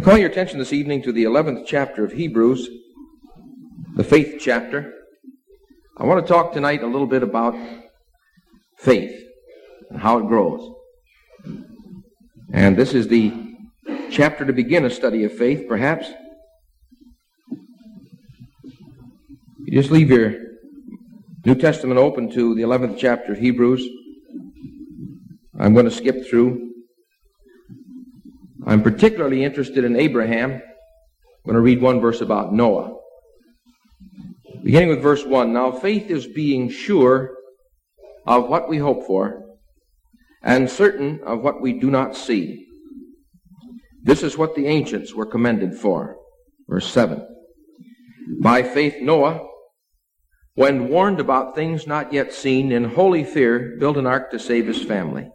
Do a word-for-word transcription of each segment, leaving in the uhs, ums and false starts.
Call your attention this evening to the eleventh chapter of Hebrews, the faith chapter. I want to talk tonight a little bit about faith and how it grows. And this is the chapter to begin a study of faith, perhaps. You just leave your New Testament open to the eleventh chapter of Hebrews. I'm going to skip through. I'm particularly interested in Abraham. I'm going to read one verse about Noah. Beginning with verse one. Now faith is being sure of what we hope for, and certain of what we do not see. This is what the ancients were commended for. Verse seven. By faith Noah, when warned about things not yet seen, in holy fear built an ark to save his family.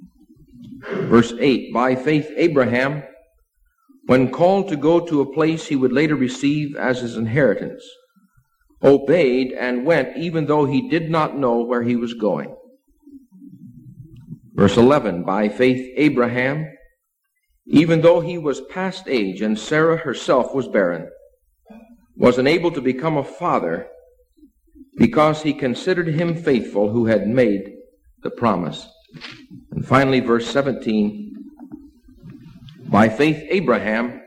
Verse eight, by faith Abraham, when called to go to a place he would later receive as his inheritance, obeyed and went even though he did not know where he was going. Verse eleven, by faith Abraham, even though he was past age and Sarah herself was barren, was unable to become a father because he considered him faithful who had made the promise. And finally, verse seventeen, by faith Abraham,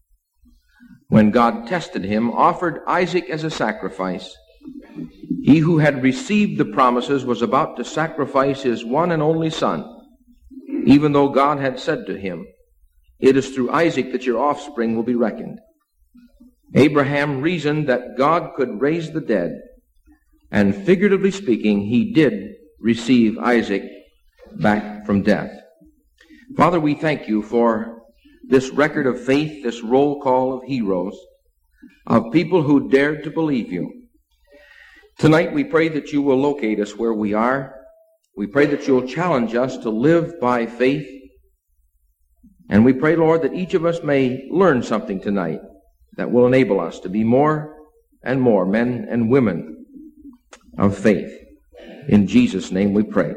when God tested him, offered Isaac as a sacrifice. He who had received the promises was about to sacrifice his one and only son, even though God had said to him, it is through Isaac that your offspring will be reckoned. Abraham reasoned that God could raise the dead, and figuratively speaking, he did receive Isaac back from death. Father, we thank you for this record of faith, this roll call of heroes, of people who dared to believe you. Tonight we pray that you will locate us where we are. We pray that you'll challenge us to live by faith. And we pray, Lord, that each of us may learn something tonight that will enable us to be more and more men and women of faith. In Jesus' name we pray.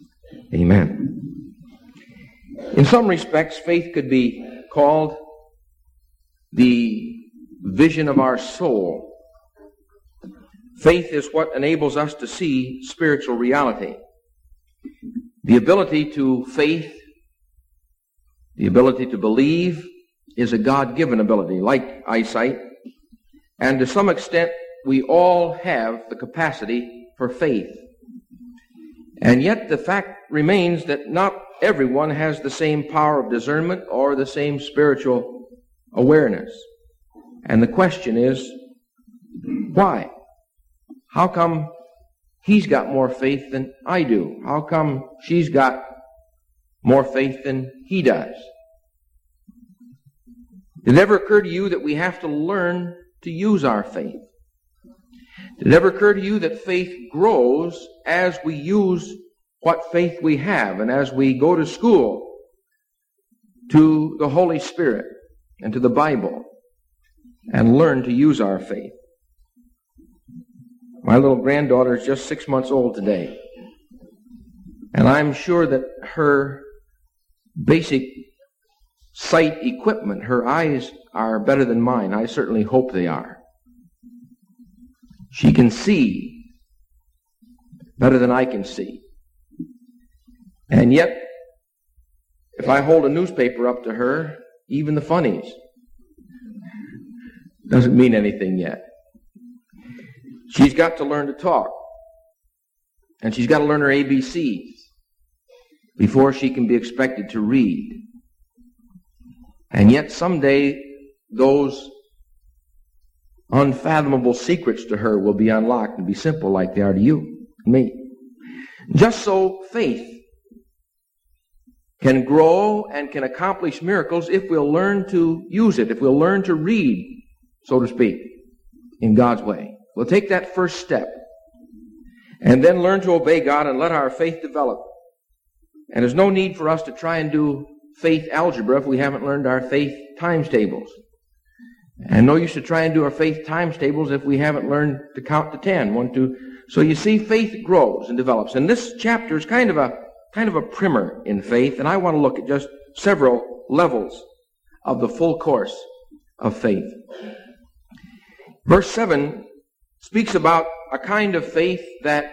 Amen. In some respects, faith could be called the vision of our soul. Faith is what enables us to see spiritual reality. The ability to faith, the ability to believe, is a God-given ability, like eyesight. And to some extent, we all have the capacity for faith. And yet the fact remains that not everyone has the same power of discernment or the same spiritual awareness. And the question is, why? How come he's got more faith than I do? How come she's got more faith than he does? Did it ever occur to you that we have to learn to use our faith? Did it ever occur to you that faith grows as we use what faith we have and as we go to school to the Holy Spirit and to the Bible and learn to use our faith? My little granddaughter is just six months old today, and I'm sure that her basic sight equipment, her eyes are better than mine. I certainly hope they are. She can see better than I can see. And yet, if I hold a newspaper up to her, even the funnies, doesn't mean anything yet. She's got to learn to talk. And she's got to learn her A B Cs before she can be expected to read. And yet someday those unfathomable secrets to her will be unlocked and be simple like they are to you and me. Just so faith can grow and can accomplish miracles if we'll learn to use it, if we'll learn to read, so to speak, in God's way. We'll take that first step and then learn to obey God and let our faith develop. And there's no need for us to try and do faith algebra if we haven't learned our faith times tables. And no use to try and do our faith times tables if we haven't learned to count to ten. One, two. So you see, faith grows and develops. And this chapter is kind of a kind of a primer in faith, and I want to look at just several levels of the full course of faith. Verse seven speaks about a kind of faith that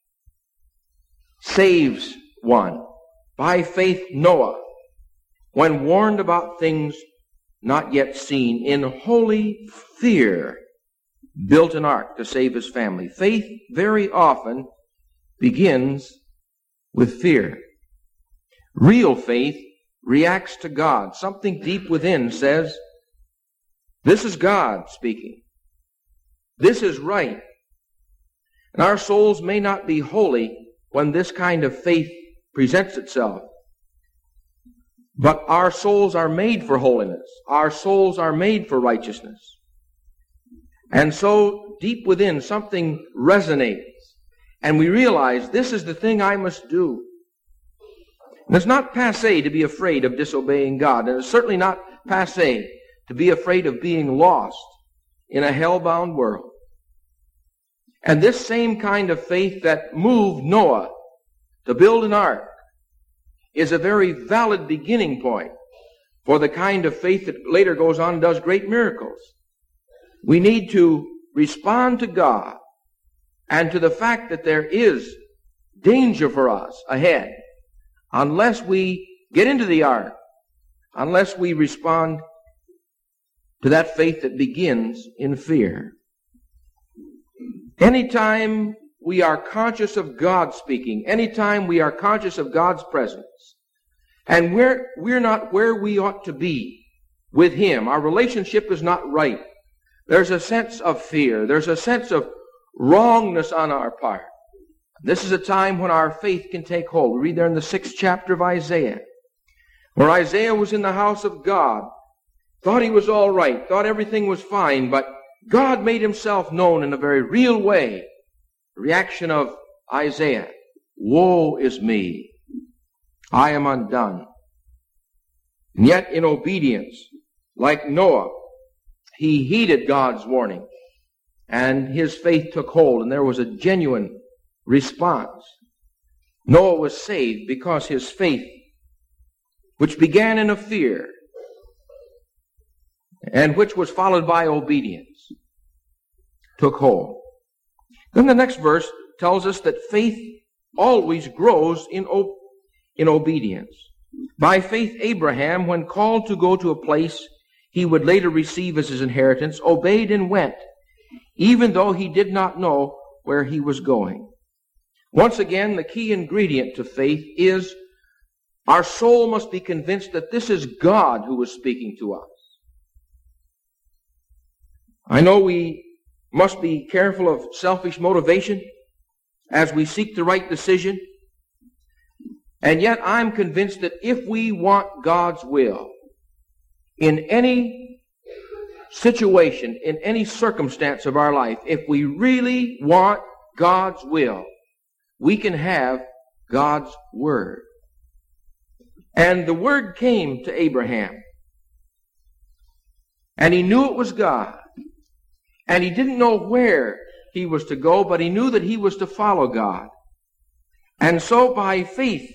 saves one. By faith Noah, when warned about things not yet seen, in holy fear built an ark to save his family. Faith very often begins with fear. Real faith reacts to God. Something deep within says, this is God speaking. This is right. And our souls may not be holy when this kind of faith presents itself. But our souls are made for holiness. Our souls are made for righteousness. And so deep within something resonates. And we realize this is the thing I must do. And it's not passé to be afraid of disobeying God. And it's certainly not passé to be afraid of being lost in a hell-bound world. And this same kind of faith that moved Noah to build an ark is a very valid beginning point for the kind of faith that later goes on and does great miracles. We need to respond to God and to the fact that there is danger for us ahead unless we get into the ark, unless we respond to that faith that begins in fear. Anytime we are conscious of God speaking, anytime we are conscious of God's presence, and we're, we're not where we ought to be with Him, our relationship is not right, there's a sense of fear, there's a sense of wrongness on our part. This is a time when our faith can take hold. We read there in the sixth chapter of Isaiah, where Isaiah was in the house of God, thought he was all right, thought everything was fine, but God made Himself known in a very real way. The reaction of Isaiah, woe is me, I am undone. And yet in obedience, like Noah, he heeded God's warning, and his faith took hold, and there was a genuine response. Noah was saved because his faith, which began in a fear, and which was followed by obedience, took hold. Then the next verse tells us that faith always grows in, o- in obedience. By faith Abraham, when called to go to a place he would later receive as his inheritance, obeyed and went, even though he did not know where he was going. Once again, the key ingredient to faith is our soul must be convinced that this is God who is speaking to us. I know we must be careful of selfish motivation as we seek the right decision. And yet I'm convinced that if we want God's will in any situation, in any circumstance of our life, if we really want God's will, we can have God's Word. And the Word came to Abraham. And he knew it was God. And he didn't know where he was to go, but he knew that he was to follow God. And so by faith,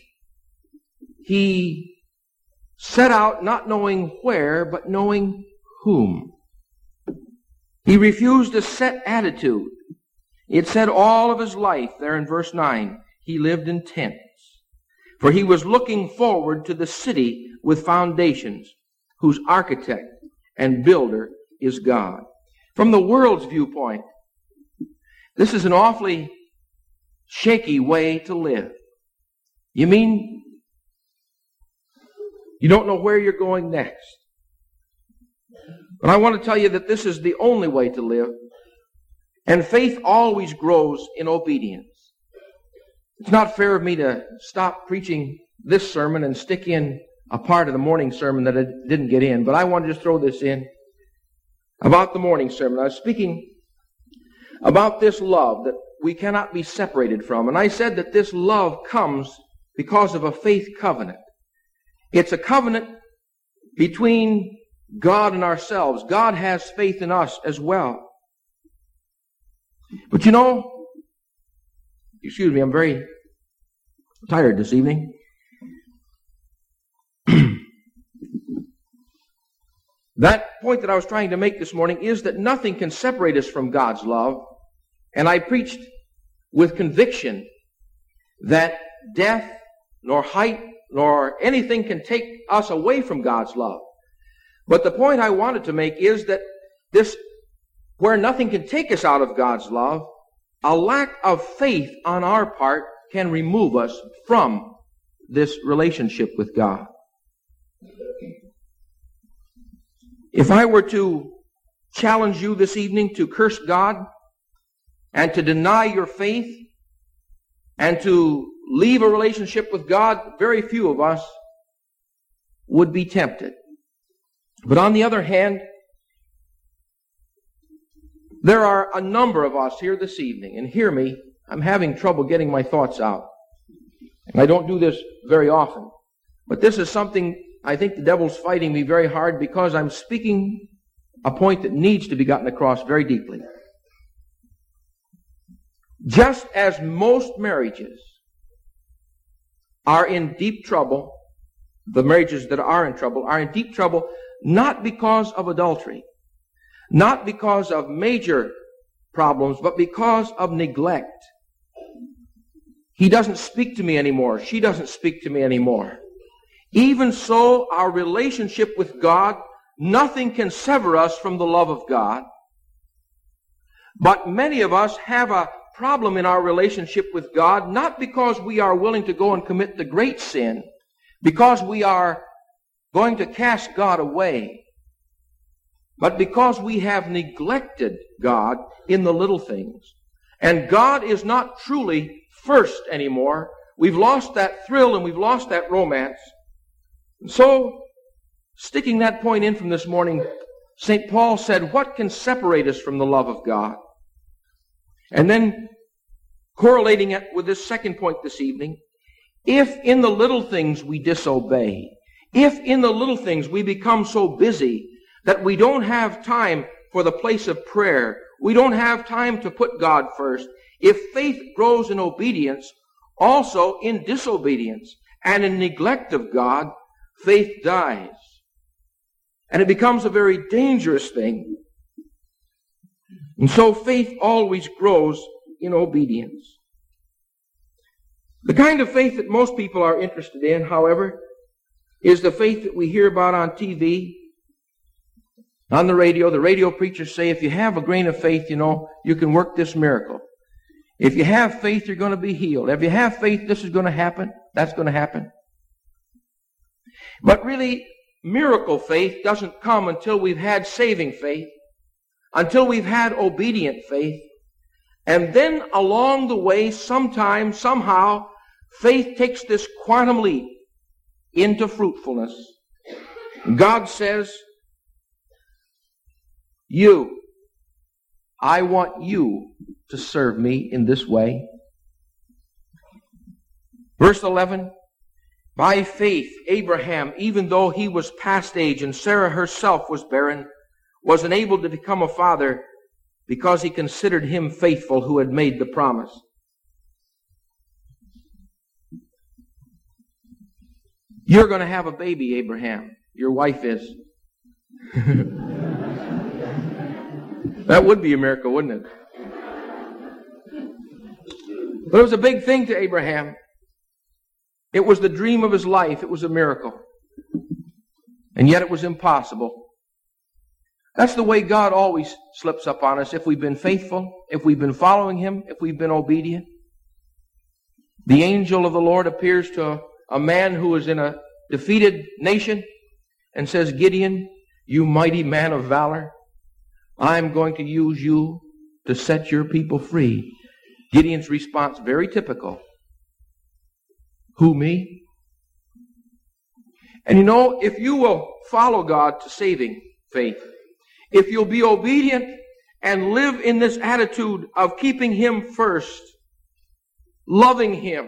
he set out not knowing where, but knowing whom. He refused a set attitude. It said all of his life, there in verse nine, he lived in tents. For he was looking forward to the city with foundations, whose architect and builder is God. From the world's viewpoint, this is an awfully shaky way to live. You mean you don't know where you're going next? But I want to tell you that this is the only way to live. And faith always grows in obedience. It's not fair of me to stop preaching this sermon and stick in a part of the morning sermon that I didn't get in, but I want to just throw this in about the morning sermon. I was speaking about this love that we cannot be separated from, and I said that this love comes because of a faith covenant. It's a covenant between God and ourselves. God has faith in us as well. But you know, excuse me, I'm very tired this evening. That point that I was trying to make this morning is that nothing can separate us from God's love. And I preached with conviction that death, nor height, nor anything can take us away from God's love. But the point I wanted to make is that this, where nothing can take us out of God's love, a lack of faith on our part can remove us from this relationship with God. If I were to challenge you this evening to curse God and to deny your faith and to leave a relationship with God, very few of us would be tempted. But on the other hand, there are a number of us here this evening, and hear me, I'm having trouble getting my thoughts out. And I don't do this very often. But this is something I think the devil's fighting me very hard because I'm speaking a point that needs to be gotten across very deeply. Just as most marriages are in deep trouble, the marriages that are in trouble are in deep trouble not because of adultery, not because of major problems, but because of neglect. He doesn't speak to me anymore. She doesn't speak to me anymore. Even so, our relationship with God, nothing can sever us from the love of God. But many of us have a problem in our relationship with God, not because we are willing to go and commit the great sin, because we are going to cast God away, but because we have neglected God in the little things. And God is not truly first anymore. We've lost that thrill and we've lost that romance. So, sticking that point in from this morning, Saint Paul said, what can separate us from the love of God? And then, correlating it with this second point this evening, if in the little things we disobey, if in the little things we become so busy that we don't have time for the place of prayer, we don't have time to put God first, if faith grows in obedience, also in disobedience and in neglect of God, faith dies. And it becomes a very dangerous thing. And so faith always grows in obedience. The kind of faith that most people are interested in, however, is the faith that we hear about on T V, on the radio. The radio preachers say, if you have a grain of faith, you know, you can work this miracle. If you have faith, you're going to be healed. If you have faith, this is going to happen. That's going to happen. But really, miracle faith doesn't come until we've had saving faith, until we've had obedient faith. And then along the way, sometime, somehow, faith takes this quantum leap into fruitfulness. God says, you, I want you to serve me in this way. Verse eleven, by faith, Abraham, even though he was past age and Sarah herself was barren, was enabled to become a father because he considered him faithful who had made the promise. You're going to have a baby, Abraham. Your wife is. That would be a miracle, wouldn't it? But it was a big thing to Abraham. It was the dream of his life. It was a miracle. And yet it was impossible. That's the way God always slips up on us if we've been faithful, if we've been following Him, if we've been obedient. The angel of the Lord appears to a man who is in a defeated nation and says, Gideon, you mighty man of valor, I'm going to use you to set your people free. Gideon's response, very typical. Who, me? And you know, if you will follow God to saving faith, if you'll be obedient and live in this attitude of keeping Him first, loving Him,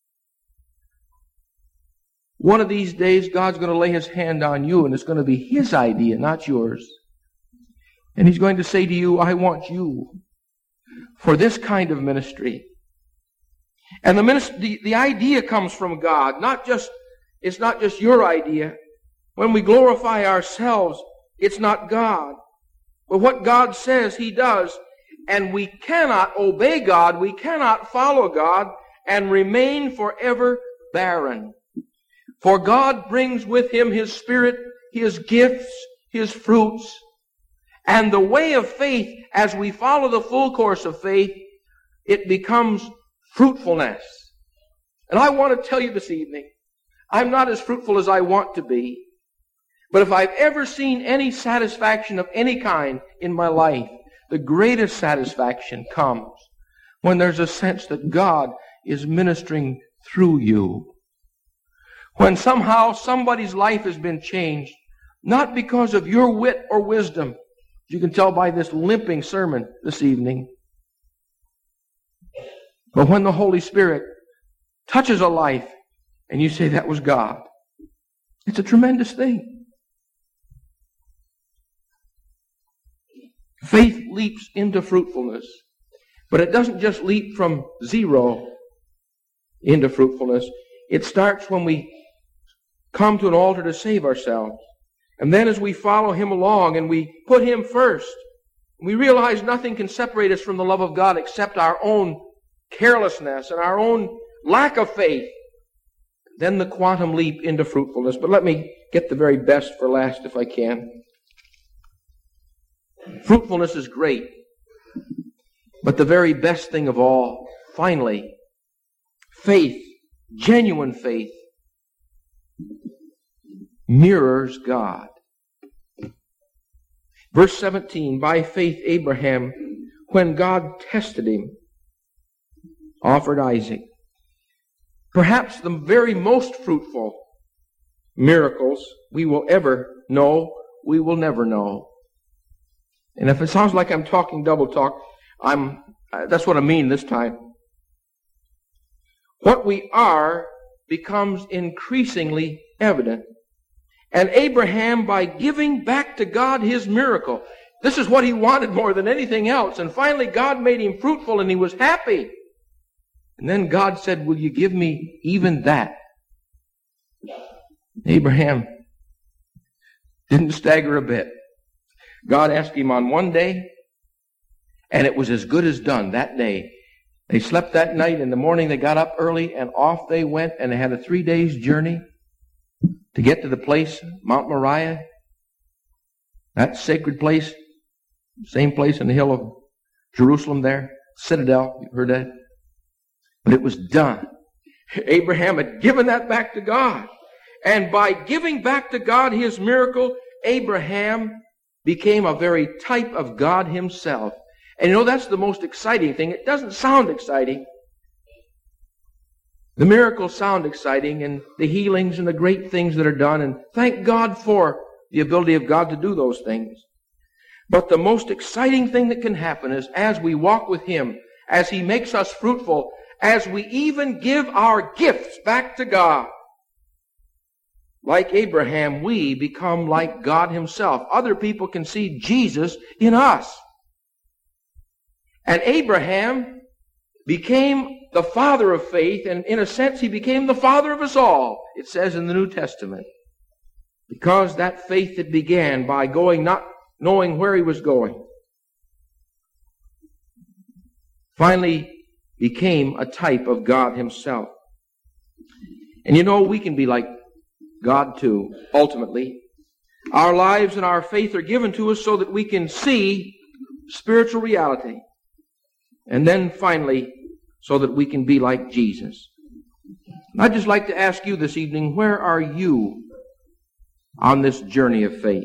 one of these days God's going to lay His hand on you and it's going to be His idea, not yours. And He's going to say to you, I want you for this kind of ministry. And the, ministry, the, the idea comes from God, not just, it's not just your idea. When we glorify ourselves, It's not God. But what God says, He does. And we cannot obey God, we cannot follow God, and remain forever barren. For God brings with Him His Spirit, His gifts, His fruits. And the way of faith, as we follow the full course of faith, it becomes fruitfulness. And I want to tell you this evening, I'm not as fruitful as I want to be. But if I've ever seen any satisfaction of any kind in my life, the greatest satisfaction comes when there's a sense that God is ministering through you. When somehow somebody's life has been changed, not because of your wit or wisdom, you can tell by this limping sermon this evening, but when the Holy Spirit touches a life and you say that was God, it's a tremendous thing. Faith leaps into fruitfulness, but it doesn't just leap from zero into fruitfulness. It starts when we come to an altar to save ourselves. And then as we follow Him along and we put Him first, we realize nothing can separate us from the love of God except our own carelessness and our own lack of faith. Then the quantum leap into fruitfulness. But let me get the very best for last if I can. Fruitfulness is great. But the very best thing of all, finally, faith, genuine faith, mirrors God. Verse seventeen, by faith Abraham, when God tested him, offered Isaac. Perhaps the very most fruitful miracles we will ever know, we will never know. And if it sounds like I'm talking double talk, I'm, that's what I mean this time. What we are becomes increasingly evident. And Abraham, by giving back to God his miracle, this is what he wanted more than anything else. And finally God made him fruitful and he was happy. And then God said, will you give me even that? Abraham didn't stagger a bit. God asked him on one day, and it was as good as done that day. They slept that night. In the morning they got up early, and off they went, and they had a three days journey to get to the place, Mount Moriah, that sacred place, same place in the hill of Jerusalem there, Citadel, you've heard that? But it was done. Abraham had given that back to God. And by giving back to God his miracle, Abraham became a very type of God himself. And you know, that's the most exciting thing. It doesn't sound exciting. The miracles sound exciting, and the healings and the great things that are done, and thank God for the ability of God to do those things. But the most exciting thing that can happen is as we walk with Him, as He makes us fruitful, as we even give our gifts back to God. Like Abraham, we become like God Himself. Other people can see Jesus in us. And Abraham became the father of faith, and in a sense he became the father of us all, it says in the New Testament. Because that faith that began by going, not knowing where he was going, finally became a type of God Himself. And you know, we can be like God too, ultimately. Our lives and our faith are given to us so that we can see spiritual reality. And then finally, so that we can be like Jesus. I'd just like to ask you this evening, where are you on this journey of faith?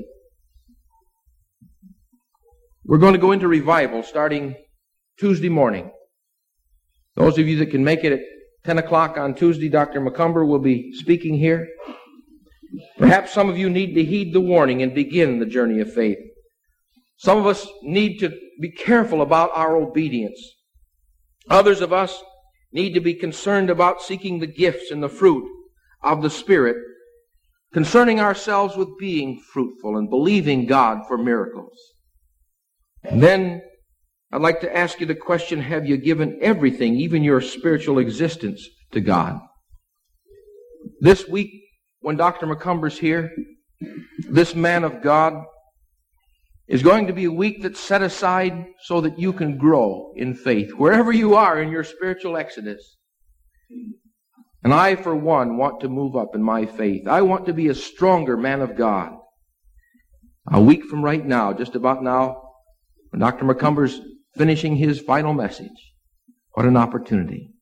We're going to go into revival starting Tuesday morning. Those of you that can make it at ten o'clock on Tuesday, Doctor McCumber will be speaking here. Perhaps some of you need to heed the warning and begin the journey of faith. Some of us need to be careful about our obedience. Others of us need to be concerned about seeking the gifts and the fruit of the Spirit, concerning ourselves with being fruitful and believing God for miracles. And then I'd like to ask you the question, have you given everything, even your spiritual existence, to God? This week, when Doctor McCumber's here, this man of God is going to be a week that's set aside so that you can grow in faith, wherever you are in your spiritual exodus. And I, for one, want to move up in my faith. I want to be a stronger man of God. A week from right now, just about now, when Doctor McCumber's finishing his final message, what an opportunity.